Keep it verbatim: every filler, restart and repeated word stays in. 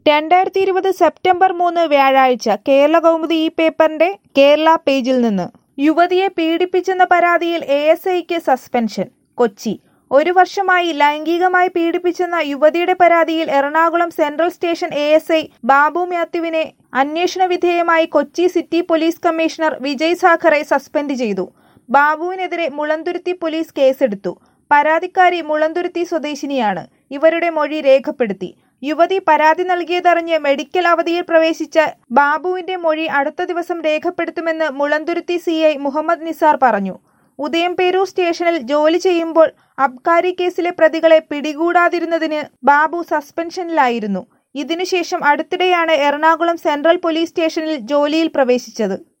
രണ്ടായിരത്തി ഇരുപത് സെപ്റ്റംബർ മൂന്ന് വ്യാഴാഴ്ച കേരള കൗമുദി ഈ പേപ്പറിന്റെ കേരള പേജിൽ നിന്ന് യുവതിയെ പീഡിപ്പിച്ചെന്ന പരാതിയിൽ എ എസ് ഐക്ക് സസ്പെൻഷൻ. കൊച്ചി. ഒരു വർഷമായി ലൈംഗികമായി പീഡിപ്പിച്ചെന്ന യുവതിയുടെ പരാതിയിൽ Ernakulam central station A S I Babu മാത്യുവിനെ അന്വേഷണ വിധേയമായി Kochi city police commissioner Vijay Sakhare suspend ചെയ്തു. ബാബുവിനെതിരെ മുളന്തുരുത്തി പോലീസ് കേസെടുത്തു. പരാതിക്കാരി മുളന്തുരുത്തി സ്വദേശിനിയാണ്. ഇവരുടെ മൊഴി രേഖപ്പെടുത്തി. യുവതി പരാതി നൽകിയതറിഞ്ഞ് മെഡിക്കൽ അവധിയിൽ പ്രവേശിച്ച ബാബുവിന്റെ മൊഴി അടുത്ത ദിവസം രേഖപ്പെടുത്തുമെന്ന് മുളന്തുരുത്തി സി ഐ മുഹമ്മദ് നിസാർ പറഞ്ഞു. ഉദയംപേരൂർ സ്റ്റേഷനിൽ ജോലി ചെയ്യുമ്പോൾ അബ്കാരി കേസിലെ പ്രതികളെ പിടികൂടാതിരുന്നതിന് ബാബു സസ്പെൻഷനിലായിരുന്നു. ഇതിനുശേഷം അടുത്തിടെയാണ് എറണാകുളം സെൻട്രൽ പോലീസ് സ്റ്റേഷനിൽ ജോലിയിൽ പ്രവേശിച്ചത്.